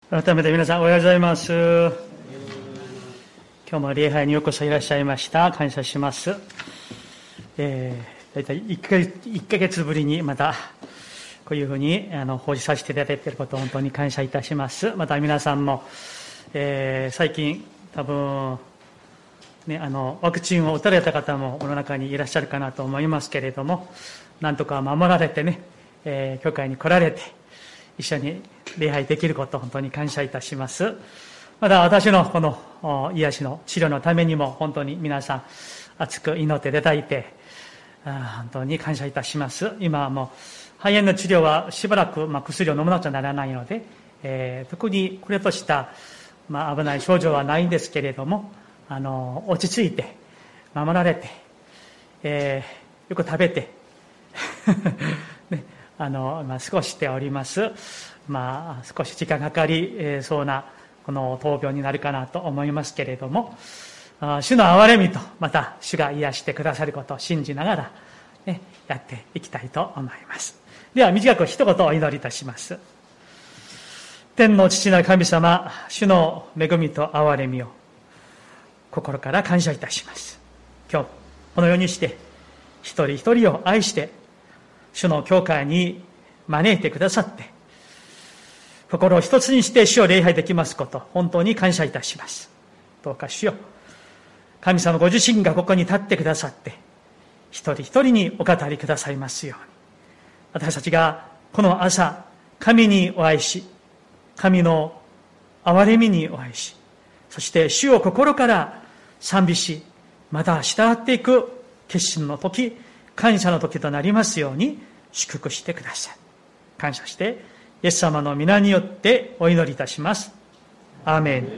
改めて皆さんおはようございます。今日も礼拝にようこそいらっしゃいました。感謝します。大体1ヶ月ぶりにまたこういうふうに報じさせていただいていることを本当に感謝いたします。また皆さんも、最近多分ね、ワクチンを打たれた方もこの中にいらっしゃるかなと思いますけれども、なんとか守られてね、教会に来られて一緒に礼拝できることを本当に感謝いたします。また私のこの癒しの治療のためにも本当に皆さん熱く祈っていただいて本当に感謝いたします。今はもう肺炎の治療はしばらく薬を飲まなくちゃならないので、特にこれとした危ない症状はないんですけれども、落ち着いて守られて、よく食べてね、過ごしております。少し時間がかかりそうなこの闘病になるかなと思いますけれども、主の憐れみとまた主が癒してくださることを信じながら、ね、やっていきたいと思います。では短く一言お祈りいたします。天の父なる神様、主の恵みと憐れみを心から感謝いたします。今日このようにして一人一人を愛して主の教会に招いてくださって、心を一つにして主を礼拝できますこと、本当に感謝いたします。どうか主よ、神様ご自身がここに立ってくださって、一人一人にお語りくださいますように、私たちがこの朝、神にお会いし、神の憐れみにお会いし、そして主を心から賛美し、また従っていく決心の時、感謝の時となりますように祝福してください。感謝してイエス様の皆によってお祈りいたします。アーメン。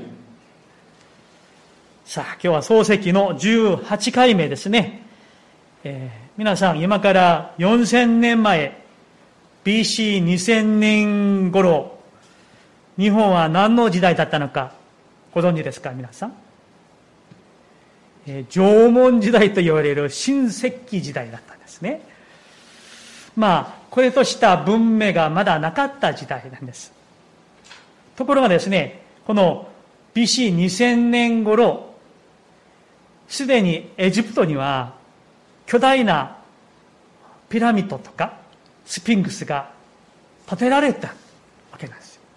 さあ、今日は漱石の18回目ですね。皆さん今から4000年前 BC2000 年頃、日本は何の時代だったのかご存知ですか皆さん。縄文時代と言われる新石器時代だったんですね。これとした文明がまだなかった時代なんです。ところがですね、この BC2000 年頃、すでにエジプトには巨大なピラミッドとかスフィンクスが建てられたわけなんですよ。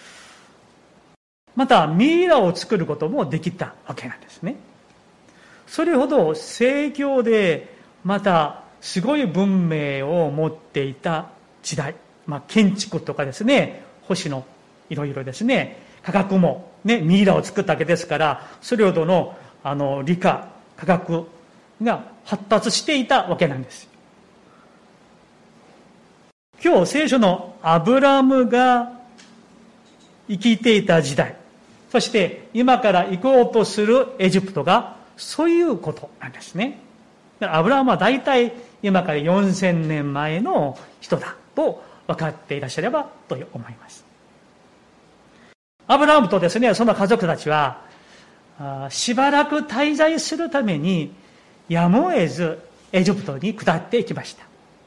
またミイラを作ることもできたわけなんですね。それほど盛況で、またすごい文明を持っていた時代、建築とかですね、星のいろいろですね、科学もね、ミイラを作ったわけですから、それほどの理科科学が発達していたわけなんです。今日聖書のアブラムが生きていた時代、そして今から行こうとするエジプトがそういうことなんですね。アブラハムは大体今から4000年前の人だと分かっていらっしゃればと思います。アブラハムとですね、その家族たちはしばらく滞在するためにやむを得ずエジプトに下っていきました。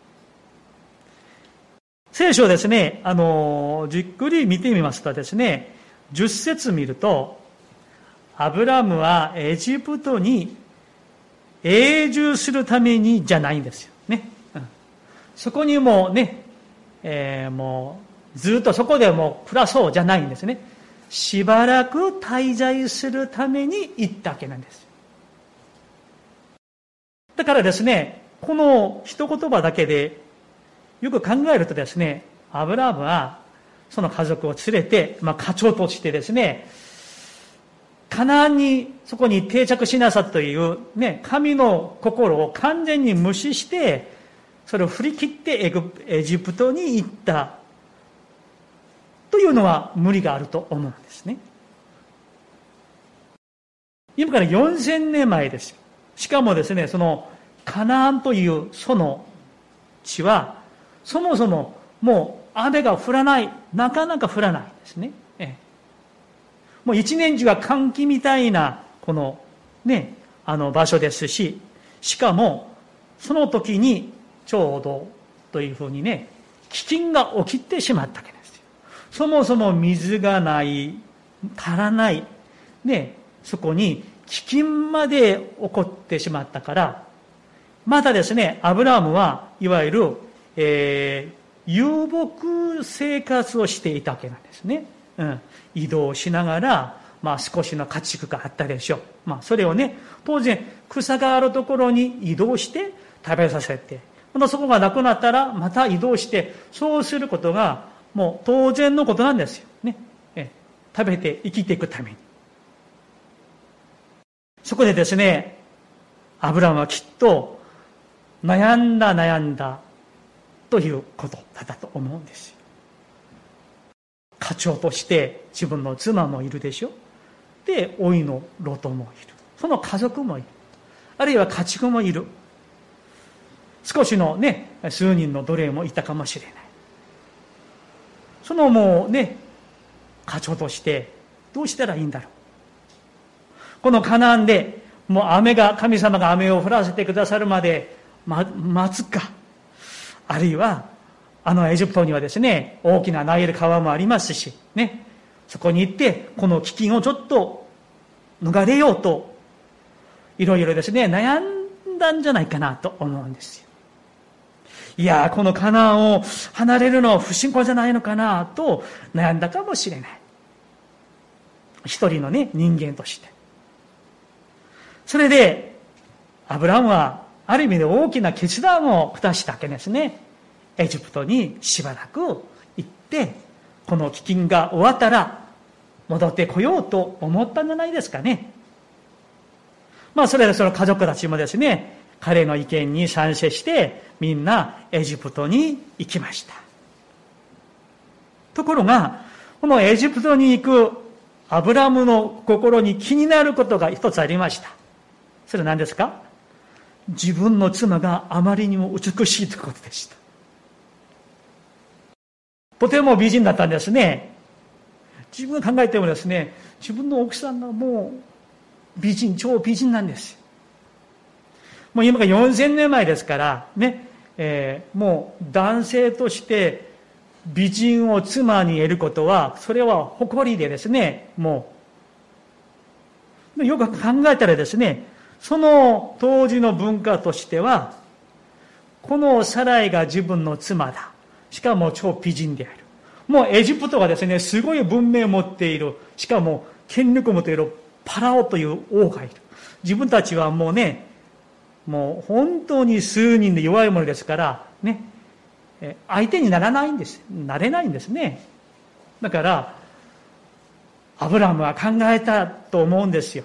聖書をですね、じっくり見てみますとですね、10節見ると、アブラムはエジプトに永住するためにじゃないんですよね。そこにもね、もうずっとそこでも暮らそうじゃないんですね。しばらく滞在するために行ったわけなんです。だからですね、この一言葉だけでよく考えるとですね、アブラムはその家族を連れて、家長としてですね、カナンにそこに定着しなさというね、神の心を完全に無視してそれを振り切ってエジプトに行ったというのは無理があると思うんですね。今から4000年前ですよ。しかもですね、そのカナンというその地はそもそももう雨が降らない、なかなか降らないですね。もう一年中は乾季みたいなこのね、場所ですし、しかもその時にちょうどというふうにね、飢饉が起きてしまったわけですよ。 そもそも水がない、足らない。ね、そこに飢饉まで起こってしまったから、またですね、アブラハムはいわゆる、遊牧生活をしていたわけなんですね。移動しながら、少しの家畜があったでしょう。それをね、当然草があるところに移動して食べさせて、またそこがなくなったらまた移動して、そうすることがもう当然のことなんですよね。食べて生きていくために。そこでですね、アブラハムはきっと悩んだということだったと思うんですよ。家長として自分の妻もいるでしょ。で、甥いのロトもいる。その家族もいる。あるいは家畜もいる。少しのね、数人の奴隷もいたかもしれない。そのもうね、家長としてどうしたらいいんだろう。このカナンでもう神様が雨を降らせてくださるまで待つか。あるいはエジプトにはですね、大きなナイル川もありますしね、そこに行ってこの飢饉をちょっと逃れようといろいろですね悩んだんじゃないかなと思うんですよ。いや、このカナンを離れるのは不信仰じゃないのかなと悩んだかもしれない。一人のね、人間として。それでアブラハムはある意味で大きな決断を下したわけですね。エジプトにしばらく行って、この飢饉が終わったら戻ってこようと思ったんじゃないですかね。それでその家族たちもですね、彼の意見に賛成してみんなエジプトに行きました。ところがこのエジプトに行くアブラハムの心に気になることが一つありました。それは何ですか？自分の妻があまりにも美しいということでした。とても美人だったんですね。自分が考えてもですね、自分の奥さんがもう美人、超美人なんです。もう今が4000年前ですからね、もう男性として美人を妻に得ることは、それは誇りでですね、もうよく考えたらですね、その当時の文化としては、このサライが自分の妻だ。しかも超美人である。もうエジプトはですね、すごい文明を持っている。しかも権力を持っているパラオという王がいる。自分たちはもうね、もう本当に数人で弱いものですからね、相手になれないんですね。だからアブラハムは考えたと思うんですよ。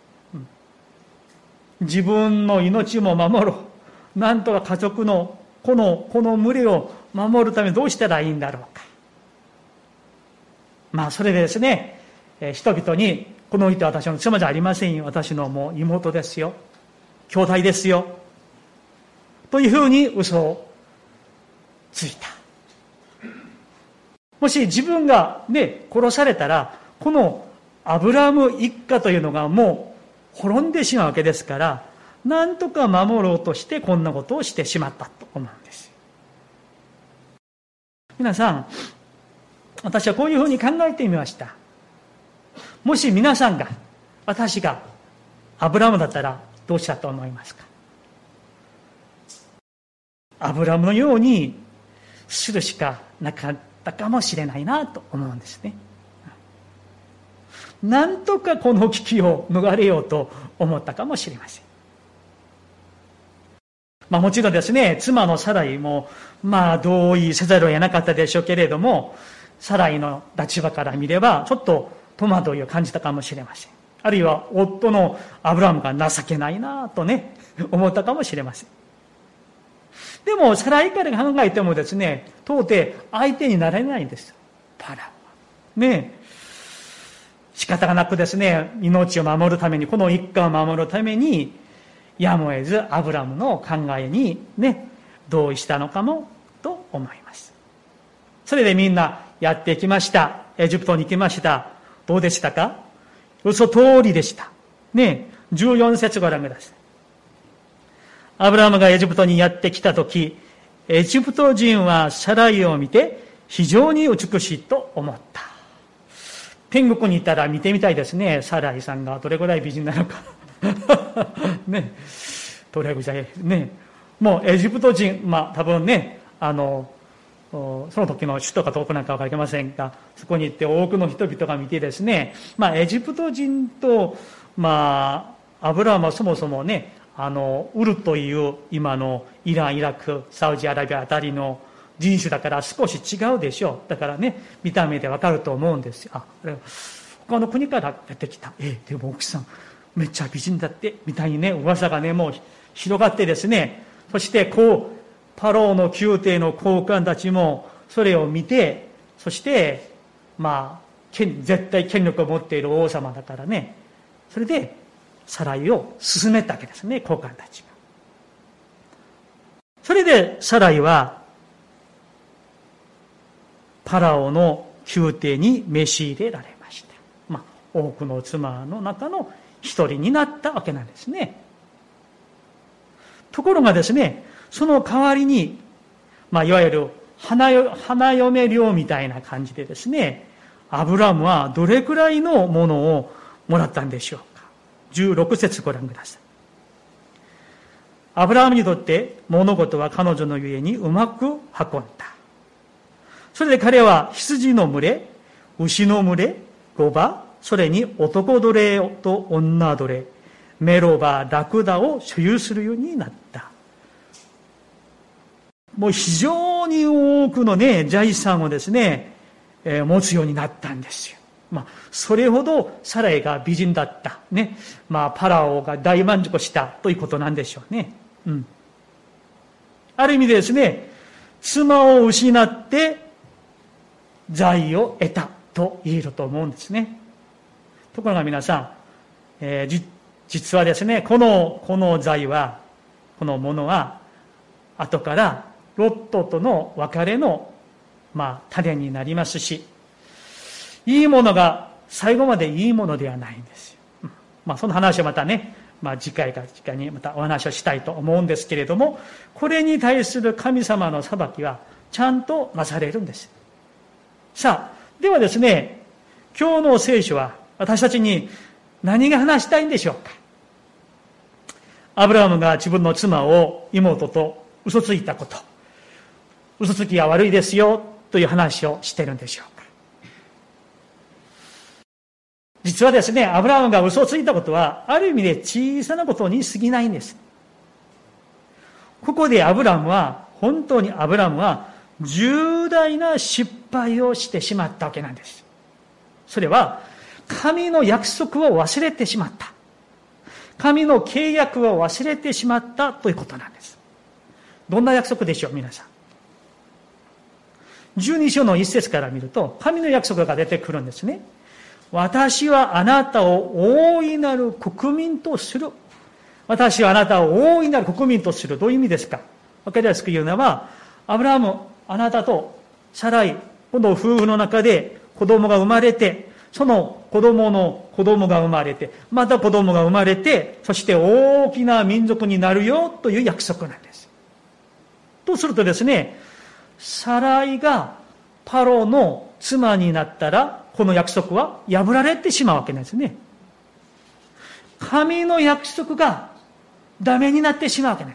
自分の命も守ろう。なんとか家族のこの群れを守るためにどうしたらいいんだろうか。それでですね、人々にこの人は私の妻じゃありませんよ。私のもう妹ですよ。兄弟ですよ。というふうに嘘をついた。もし自分がね、殺されたら、このアブラハム一家というのがもう滅んでしまうわけですから、なんとか守ろうとしてこんなことをしてしまったと思うんです。皆さん、私はこういうふうに考えてみました。もし皆さんが、私がアブラハムだったらどうしたと思いますか？アブラハムのようにするしかなかったかもしれないなと思うんですね。なんとかこの危機を逃れようと思ったかもしれません。もちろんですね、妻のサライも同意せざるを得なかったでしょうけれども、サライの立場から見ればちょっと戸惑いを感じたかもしれません。あるいは夫のアブラハムが情けないなとね、思ったかもしれません。でもサライから考えてもですね、到底相手になれないんです。パラね、仕方がなくですね、命を守るために、この一家を守るためにやむを得ずアブラハムの考えにね、同意したのかもと思います。それでみんなやってきました。エジプトに行きました。どうでしたか？嘘通りでしたね。14節ご覧ください。アブラハムがエジプトにやってきたとき、エジプト人はサライを見て非常に美しいと思った。天国に行ったら見てみたいですね。サライさんがどれぐらい美人なのか。ね。どれぐらい、ね。もうエジプト人、多分ね、その時の首都かどこなんかわかりませんが、そこに行って多くの人々が見てですね、エジプト人と、アブラハムはそもそもね、ウルという今のイラン、イラク、サウジアラビアあたりの人種だから少し違うでしょう。だからね、見た目でわかると思うんですよ。他の国から出てきた。でも奥さん、めっちゃ美人だって、みたいにね、噂がね、もう広がってですね、そしてパローの宮廷の高官たちもそれを見て、そして、絶対権力を持っている王様だからね、それで、サライを進めたわけですね、高官たちが。それで、サライは、パラオの宮廷に召し入れられました。多くの妻の中の一人になったわけなんですね。ところがですね、その代わりに、いわゆる花嫁料みたいな感じでですね、アブラムはどれくらいのものをもらったんでしょうか。16節ご覧ください。アブラハムにとって物事は彼女のゆえにうまく運んだ。それで彼は羊の群れ、牛の群れ、ロバ、それに男奴隷と女奴隷、メロバ、ラクダを所有するようになった。もう非常に多くのね、財産をですね、持つようになったんですよ。それほどサライが美人だった。ね。パラオが大満足したということなんでしょうね。ある意味でですね、妻を失って財を得たと言えると思うんですね。ところが皆さん、実はですね、この財は、このものは、後からロットとの別れの、種になりますし、いいものが最後までいいものではないんですよ。その話をまたね、次回にまたお話をしたいと思うんですけれども、これに対する神様の裁きはちゃんとなされるんです。さあ、ではですね、今日の聖書は私たちに何が話したいんでしょうか。アブラハムが自分の妻を妹と嘘ついたこと、嘘つきは悪いですよという話をしているんでしょうか。実はですね、アブラハムが嘘をついたことは、ある意味で小さなことに過ぎないんです。ここで本当にアブラハムは、重大な失敗をしてしまったわけなんです。それは、神の約束を忘れてしまった。神の契約を忘れてしまったということなんです。どんな約束でしょう、皆さん。12章の1節から見ると、神の約束が出てくるんですね。私はあなたを大いなる国民とする。私はあなたを大いなる国民とする。どういう意味ですか。わかりやすく言うのは、アブラハム、あなたとサライ、この夫婦の中で子供が生まれて、その子供の子供が生まれて、また子供が生まれて、そして大きな民族になるよという約束なんです。とするとですね、サライがパロの妻になったら、この約束は破られてしまうわけなんですね。神の約束がダメになってしまうわけなんです。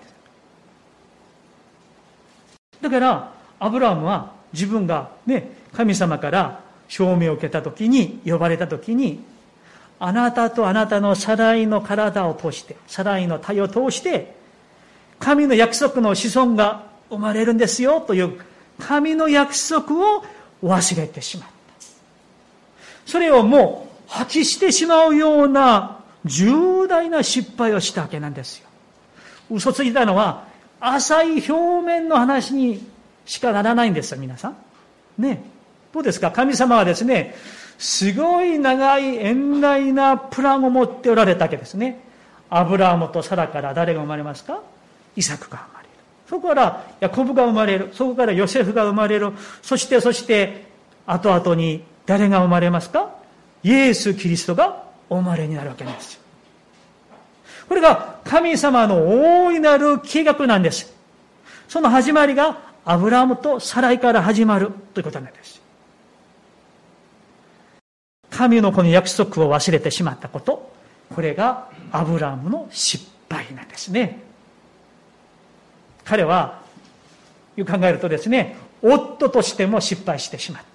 だから、アブラハムは自分がね、神様から証明を受けたときに、呼ばれたときに、あなたとあなたのサライの体を通して、サライの体を通して、神の約束の子孫が生まれるんですよという神の約束を忘れてしまった。それをもう破棄してしまうような重大な失敗をしたわけなんですよ。嘘ついたのは浅い表面の話にしかならないんですよ、皆さん。ね。どうですか？神様はですね、すごい長い遠大なプランを持っておられたわけですね。アブラハムとサラから誰が生まれますか？イサクが生まれる。そこからヤコブが生まれる。そこからヨセフが生まれる。そして後々に誰が生まれますか？イエス・キリストがお生まれになるわけなんですよ。これが神様の大いなる計画なんです。その始まりがアブラムとサライから始まるということなんです。神のこの約束を忘れてしまったこと、これがアブラムの失敗なんですね。彼は考えるとですね、夫としても失敗してしまった。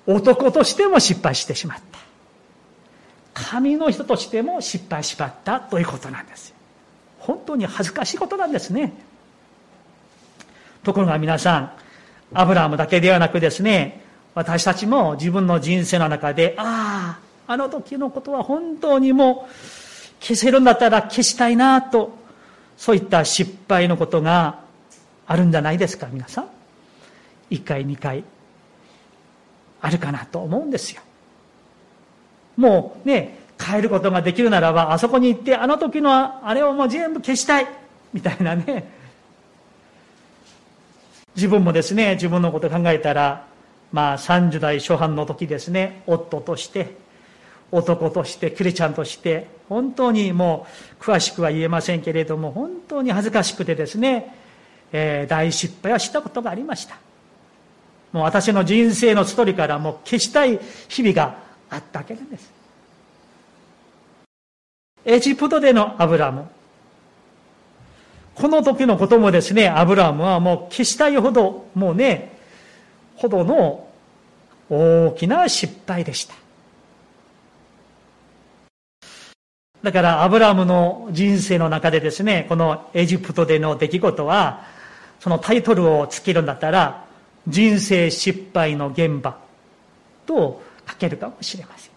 男としても失敗してしまった。神の人としても失敗しまったということなんですよ。本当に恥ずかしいことなんですね。ところが皆さん、アブラハムだけではなくですね、私たちも自分の人生の中で、あの時のことは本当にもう消せるんだったら消したいなと、そういった失敗のことがあるんじゃないですか、皆さん。1回2回あるかなと思うんですよ。もうね、変えることができるならば、あそこに行ってあの時のあれをもう全部消したいみたいなね。自分もですね、自分のことを考えたら、30代初半の時ですね、夫として男としてクリスチャンとして本当にもう詳しくは言えませんけれども、本当に恥ずかしくてですね、大失敗はしたことがありました。もう私の人生のストーリーからもう消したい日々があったわけなんです。エジプトでのアブラム、この時のこともですね、アブラムはもう消したいほどの大きな失敗でした。だからアブラムの人生の中でですね、このエジプトでの出来事は、そのタイトルをつけるんだったら、人生失敗の現場と書けるかもしれません。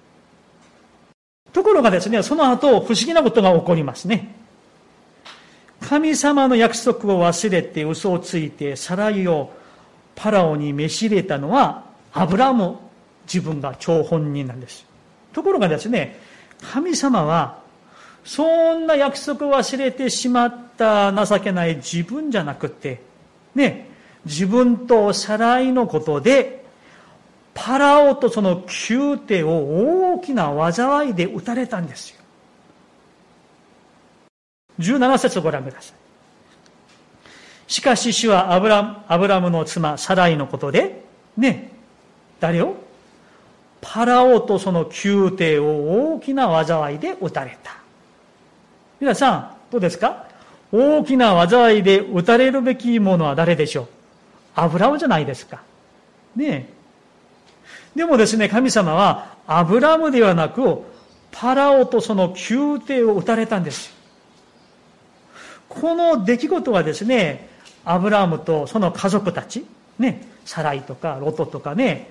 ところがですね、その後不思議なことが起こりますね。神様の約束を忘れて嘘をついてサライをパラオに召し入れたのはアブラム自分が張本人なんです。ところがですね、神様はそんな約束を忘れてしまった情けない自分じゃなくてね、自分とサライのことでパラオとその宮廷を大きな災いで打たれたんですよ。17節をご覧ください。しかし主はアブラムの妻サライのことでね、誰を？パラオとその宮廷を大きな災いで打たれた。皆さんどうですか？大きな災いで打たれるべきものは誰でしょう？アブラムじゃないですかね。でもですね、神様はアブラムではなくパラオとその宮廷を打たれたんです。この出来事はですね、アブラムとその家族たちね、サライとかロトとかね、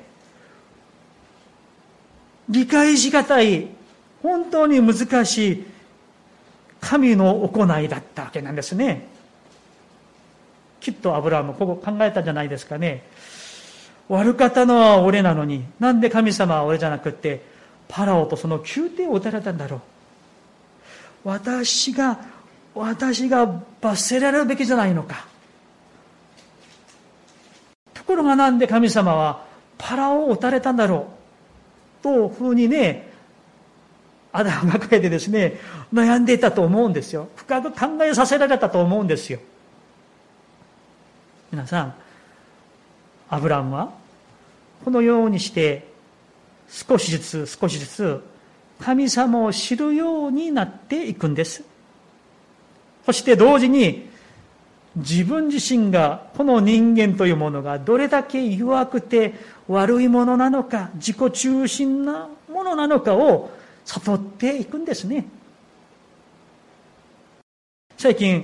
理解しがたい本当に難しい神の行いだったわけなんですね。きっとアブラムここ考えたんじゃないですかね。悪かったのは俺なのに、なんで神様は俺じゃなくってパラオとその宮廷を打たれたんだろう。私が罰せられるべきじゃないのか。ところがなんで神様はパラオを打たれたんだろうとふうにね、アダムが書いてですね、悩んでいたと思うんですよ。深く考えさせられたと思うんですよ。皆さん、アブラムはこのようにして少しずつ神様を知るようになっていくんです。そして同時に自分自身がこの人間というものがどれだけ弱くて悪いものなのか、自己中心なものなのかを悟っていくんですね。最近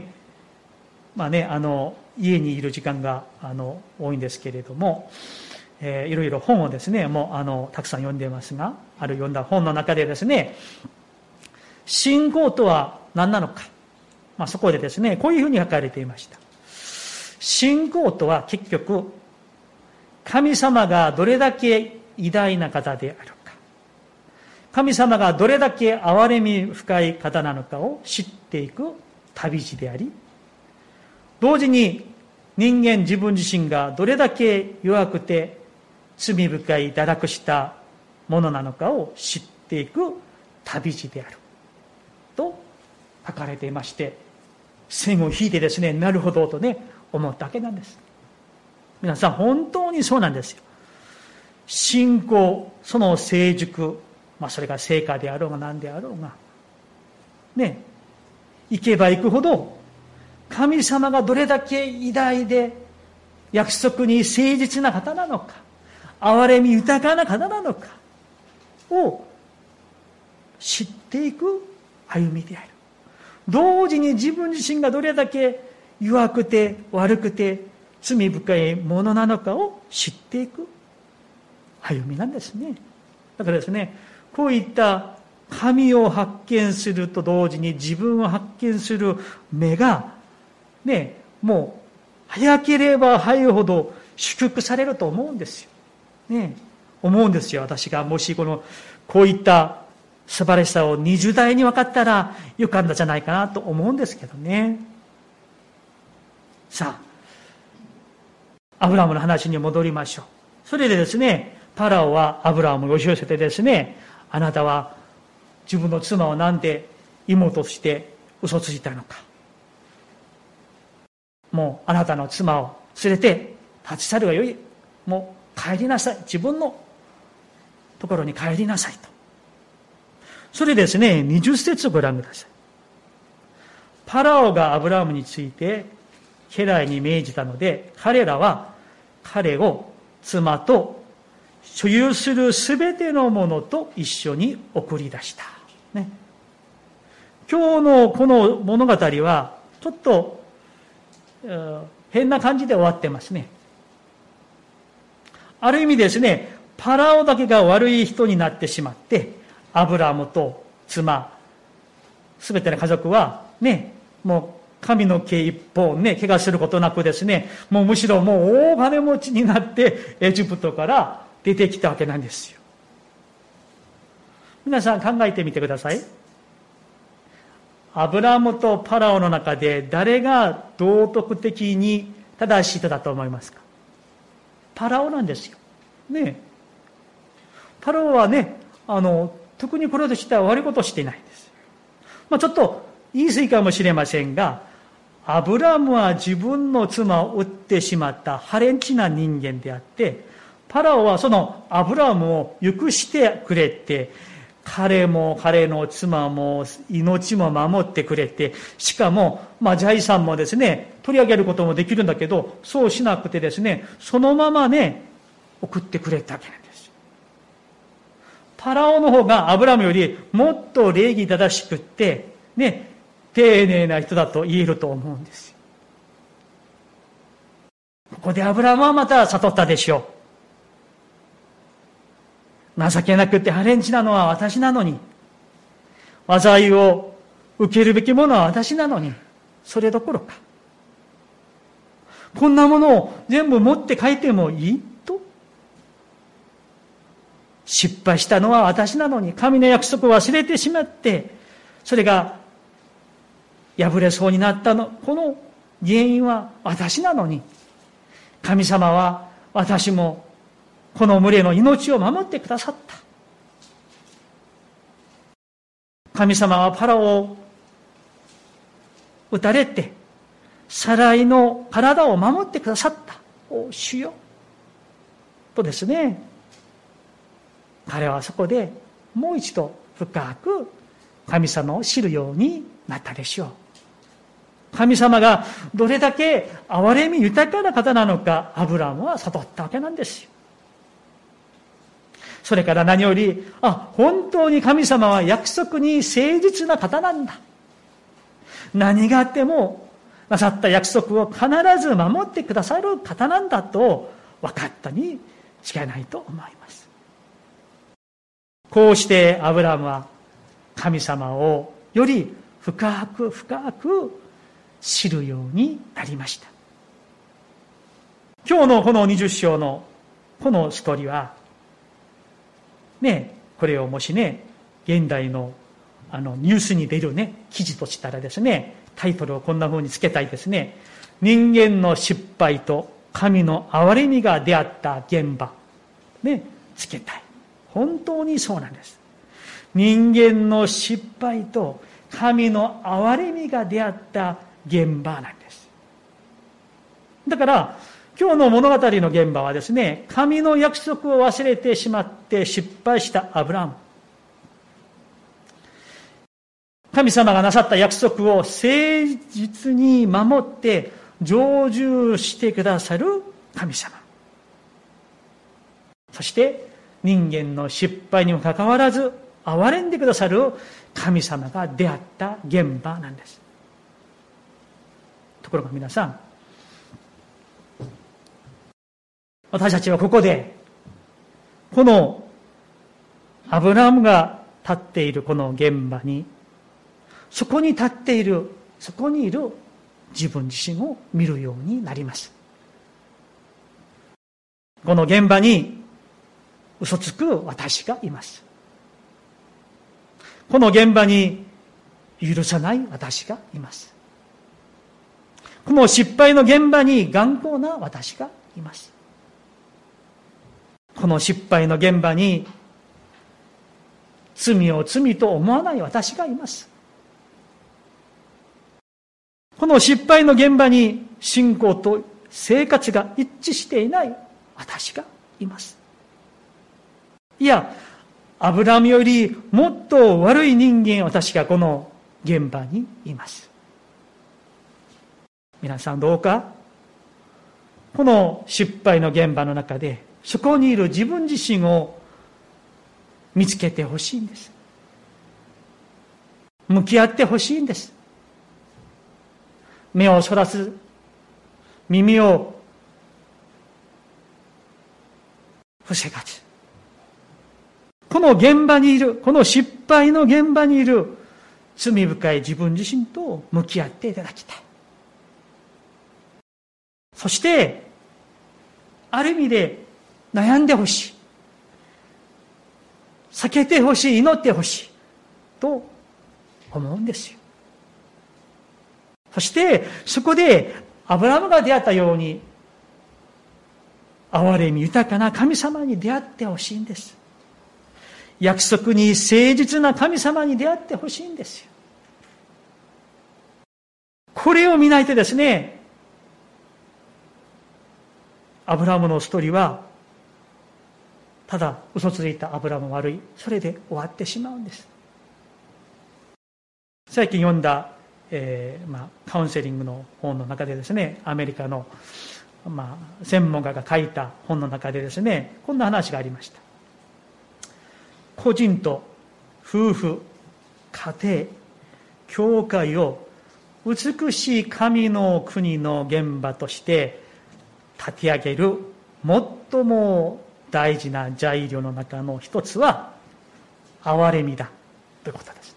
家にいる時間が多いんですけれども、いろいろ本をですね、もうたくさん読んでいますが、読んだ本の中でですね、信仰とは何なのか、そこでですね、こういうふうに書かれていました。信仰とは結局、神様がどれだけ偉大な方であるか、神様がどれだけ憐れみ深い方なのかを知っていく旅路であり、同時に人間自分自身がどれだけ弱くて罪深い堕落したものなのかを知っていく旅路であると書かれていまして、 線を引いてですね、なるほどとね、思ったわけなんです。皆さん、本当にそうなんですよ。信仰、その成熟、それが成果であろうが何であろうが、ね、行けば行くほど、神様がどれだけ偉大で、約束に誠実な方なのか、憐れみ豊かな方なのかを知っていく歩みである。同時に自分自身がどれだけ弱くて悪くて罪深いものなのかを知っていく歩みなんですね。だからですね、こういった神を発見すると同時に自分を発見する目がね、もう早ければ早いほど祝福されると思うんですよ。ね、思うんですよ。私がもしこういった素晴らしさを20代に分かったらよかったんじゃないかなと思うんですけどね。さあ、アブラムの話に戻りましょう。それでですね、パラオはアブラムを押し寄せてですね、あなたは自分の妻をなんで妹として嘘ついたのか。もうあなたの妻を連れて立ち去るがよい。もう帰りなさい。自分のところに帰りなさいと。それですね、20節をご覧ください。パラオがアブラムについて家来に命じたので、彼らは彼を妻と所有するすべてのものと一緒に送り出した。ね、今日のこの物語はちょっと変な感じで終わってますね。ある意味ですね、パラオだけが悪い人になってしまって、アブラムと妻、すべての家族はね、もう神の毛一本ね、怪我することなくですね、もうむしろもう大金持ちになってエジプトから出てきたわけなんですよ。皆さん考えてみてください。アブラムとパラオの中で誰が道徳的に正しい人だと思いますか？パラオなんですよ。ね。パラオはね、特にこれとしては悪いことをしていないんです。ちょっと言い過ぎかもしれませんが、アブラムは自分の妻を撃ってしまった破廉恥な人間であって、パラオはそのアブラムを許してくれて、彼も彼の妻も命も守ってくれて、しかも、財産もですね、取り上げることもできるんだけど、そうしなくてですね、そのままね、送ってくれたわけなんです。パラオの方がアブラムよりもっと礼儀正しくって、ね、丁寧な人だと言えると思うんですよ。ここでアブラムはまた悟ったでしょう。情けなくて破廉恥なのは私なのに、災いを受けるべきものは私なのに、それどころか、こんなものを全部持って帰ってもいいと、失敗したのは私なのに、神の約束を忘れてしまって、それが破れそうになったの、この原因は私なのに、神様は私もこの群れの命を守ってくださった。神様はパラオを撃たれて、サライの体を守ってくださった。お主よ。とですね、彼はそこでもう一度深く神様を知るようになったでしょう。神様がどれだけ憐れみ豊かな方なのか、アブラムは悟ったわけなんですよ。それから何より、本当に神様は約束に誠実な方なんだ。何があってもなさった約束を必ず守ってくださる方なんだと分かったに違いないと思います。こうしてアブラムは神様をより深く深く知るようになりました。今日のこの20章のこのストーリーはね、これをもしね、現代のニュースに出るね、記事としたらですね、タイトルをこんな風につけたいですね。人間の失敗と神の憐れみが出会った現場。ね、つけたい。本当にそうなんです。人間の失敗と神の憐れみが出会った現場なんです。だから今日の物語の現場はですね、神の約束を忘れてしまって失敗したアブラハム。神様がなさった約束を誠実に守って成就してくださる神様。そして人間の失敗にもかかわらず憐れんでくださる神様が出会った現場なんです。ところが皆さん、私たちはここでこのアブラハムが立っているこの現場に、そこに立っている、そこにいる自分自身を見るようになります。この現場に嘘つく私がいます。この現場に許さない私がいます。この失敗の現場に頑固な私がいます。この失敗の現場に罪を罪と思わない私がいます。この失敗の現場に信仰と生活が一致していない私がいます。いや、アブラハムよりもっと悪い人間、私がこの現場にいます。皆さんどうかこの失敗の現場の中でそこにいる自分自身を見つけてほしいんです。向き合ってほしいんです。目をそらす、耳を防がず、この現場にいる、この失敗の現場にいる罪深い自分自身と向き合っていただきたい。そしてある意味で悩んでほしい、避けてほしい、祈ってほしいと思うんですよ。そしてそこでアブラハムが出会ったように憐れみ豊かな神様に出会ってほしいんです。約束に誠実な神様に出会ってほしいんですよ。これを見ないとですね、アブラハムのストーリーはただ嘘ついたアブラハム悪い、それで終わってしまうんです。最近読んだ、カウンセリングの本の中でですね、アメリカの、専門家が書いた本の中でですね、こんな話がありました。個人と夫婦、家庭、教会を美しい神の国の現場として立て上げる最も大事な材料の中の一つは憐れみだということです。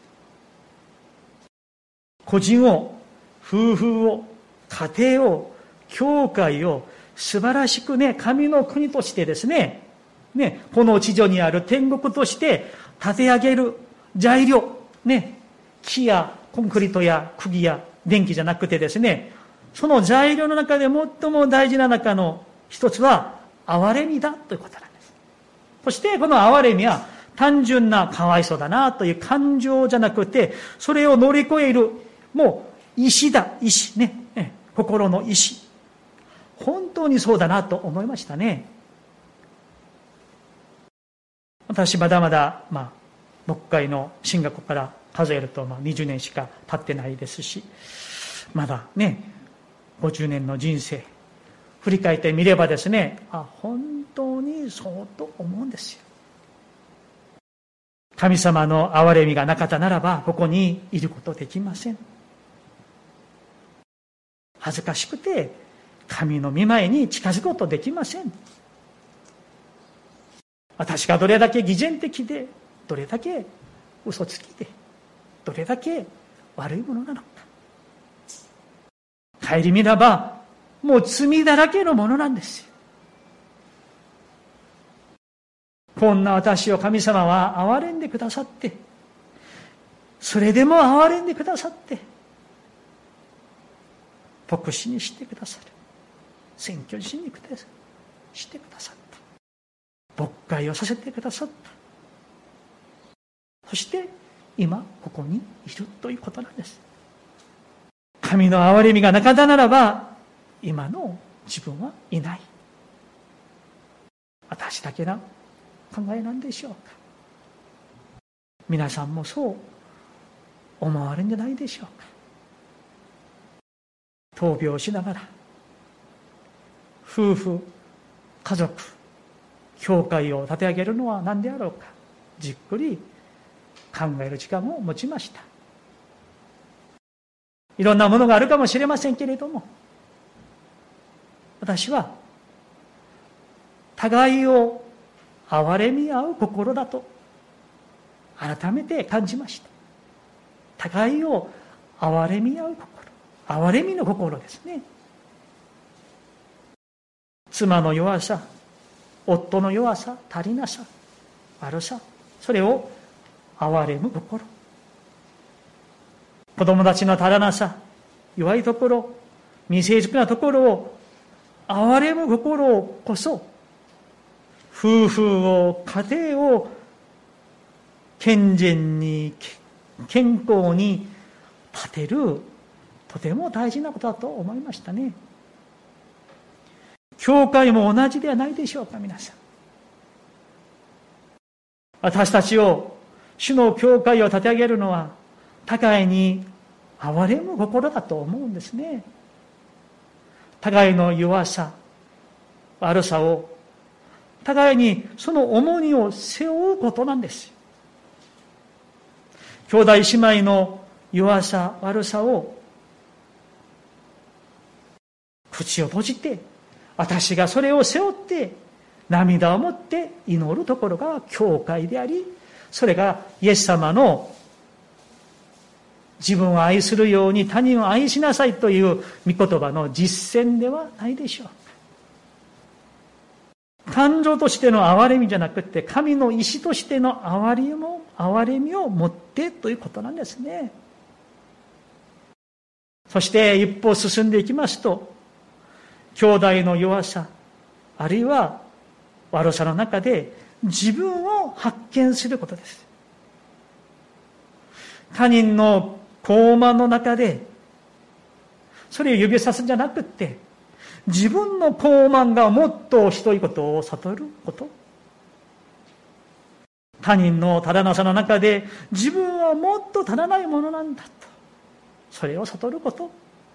個人を、夫婦を、家庭を、教会を素晴らしくね、神の国としてですね、この地上にある天国として立て上げる材料、木やコンクリートや釘や電気じゃなくてですね、その材料の中で最も大事な中の一つは憐れみだということなんです。そしてこの憐れみは単純なかわいそうだなという感情じゃなくて、それを乗り越えるもう意志だ、意志ね、心の意志。本当にそうだなと思いましたね。私まだまだ牧会の進学から数えると20年しか経ってないですし、まだね50年の人生振り返ってみればですね、本当にそうと思うんですよ。神様の憐れみがなかったならばここにいることできません。恥ずかしくて神の御前に近づくことできません。私がどれだけ偽善的で、どれだけ嘘つきで、どれだけ悪いものなのか。顧みればもう罪だらけのものなんですよ。こんな私を神様は憐れんでくださって、それでも憐れんでくださって、牧師にしてくださる。宣教師にしてくださった。牧会をさせてくださった。そして今ここにいるということなんです。 神の憐れみがなかったならば、今の自分はいない。私だけな考えなんでしょうか。皆さんもそう思われるんじゃないでしょうか。闘病しながら、夫婦、家族、教会を立て上げるのは何であろうか。じっくり考える時間を持ちました。いろんなものがあるかもしれませんけれども、私は互いを憐れみ合う心だと改めて感じました。互いを憐れみ合う心、憐れみの心ですね。妻の弱さ、夫の弱さ、足りなさ、悪さ、それを憐れむ心。子供たちの足らなさ、弱いところ、未成熟なところを憐れむ心こそ、夫婦を、家庭を健全に、健康に立てる、とても大事なことだと思いましたね。教会も同じではないでしょうか、皆さん。私たちを、主の教会を立て上げるのは、互いに憐れむ心だと思うんですね。互いの弱さ、悪さを、互いにその重荷を背負うことなんです。兄弟姉妹の弱さ、悪さを口を閉じて、私がそれを背負って涙を持って祈るところが教会であり、それがイエス様の自分を愛するように他人を愛しなさいという御言葉の実践ではないでしょう。感情としての憐れみじゃなくて、神の意志としての憐れみを持ってということなんですね。そして一歩進んでいきますと、兄弟の弱さ、あるいは悪さの中で自分を発見することです。他人の傲慢の中で、それを指さすんじゃなくって、自分の傲慢がもっとひどいことを悟ること。他人の足らなさの中で、自分はもっと足らないものなんだと。それを悟ること。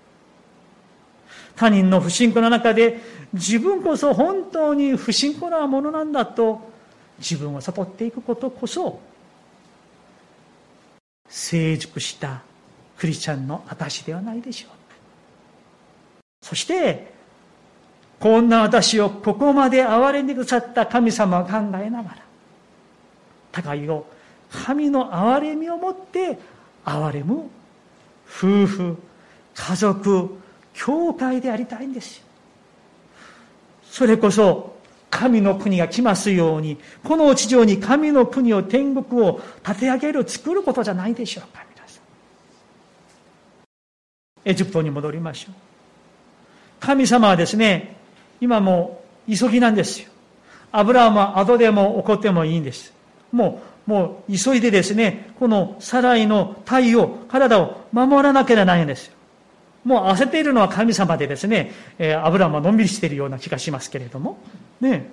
他人の不信仰の中で、自分こそ本当に不信仰なものなんだと、自分を悟っていくことこそ、成熟したクリスチャンの証ではないでしょうか。そして、こんな私をここまで憐れんでくださった神様を考えながら、互いを神の憐れみをもって憐れむ夫婦、家族、教会でありたいんですよ。それこそ神の国が来ますように、この地上に神の国を、天国を立て上げる、作ることじゃないでしょうか、皆さん。エジプトに戻りましょう。神様はですね、今もう急ぎなんですよ。アブラハムは後でも怒ってもいいんです。もう急いでですね、このサライの体を、体を守らなきゃならないんですよ。もう焦っているのは神様でですね、アブラハムはのんびりしているような気がしますけれども、ね。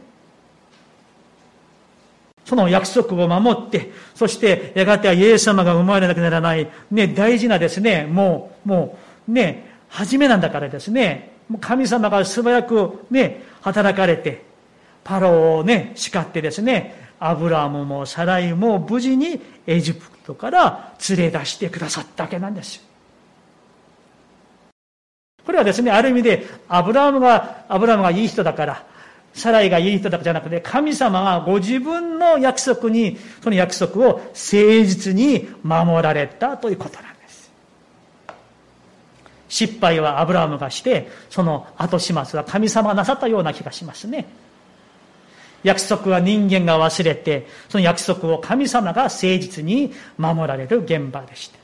その約束を守って、そしてやがてはイエス様が生まれなくならない、ね、大事なですね、もうね、初めなんだからですね、神様が素早くね、働かれて、パロをね、叱ってですね、アブラハムもサライも無事にエジプトから連れ出してくださったわけなんですよ。これはですね、ある意味でアブラハムがいい人だから、サライがいい人だからじゃなくて、神様がご自分の約束に、その約束を誠実に守られたということなんです。失敗はアブラハムがして、その後始末は神様がなさったような気がしますね。約束は人間が忘れて、その約束を神様が誠実に守られる現場でした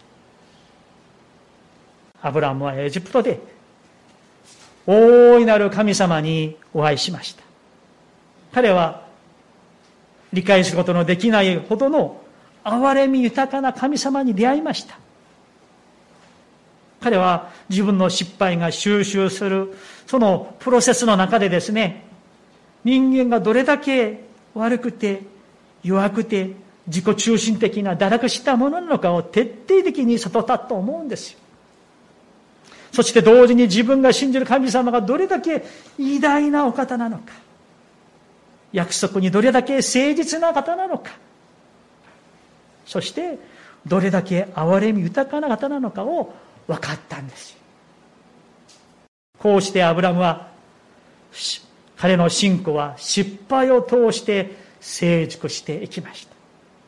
。アブラハムはエジプトで大いなる神様にお会いしました。彼は理解することのできないほどの憐れみ豊かな神様に出会いました。 彼は自分の失敗が収集する、そのプロセスの中でですね、人間がどれだけ悪くて、弱くて、自己中心的な堕落したものなのかを徹底的に悟ったと思うんですよ。そして同時に自分が信じる神様がどれだけ偉大なお方なのか、約束にどれだけ誠実な方なのか、そしてどれだけ憐れみ豊かな方なのかを分かったんですよ。こうしてアブラムは、彼の信仰は失敗を通して成熟していきました。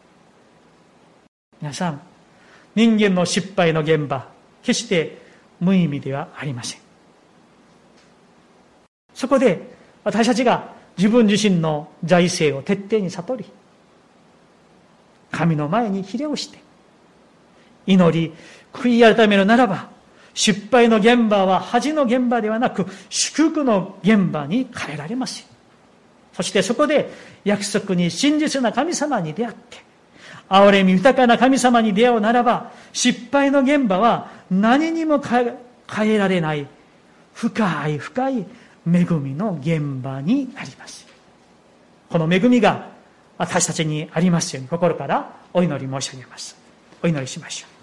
皆さん、人間の失敗の現場、決して無意味ではありません。そこで私たちが自分自身の財政を徹底に悟り、神の前にひれをして祈り悔い改めるならば、失敗の現場は恥の現場ではなく祝福の現場に変えられますよ。そしてそこで約束に真実な神様に出会って、憐れみ豊かな神様に出会うならば、失敗の現場は何にも変えられない深い深い恵みの現場になります。この恵みが私たちにありますように心からお祈り申し上げます。お祈りしましょう。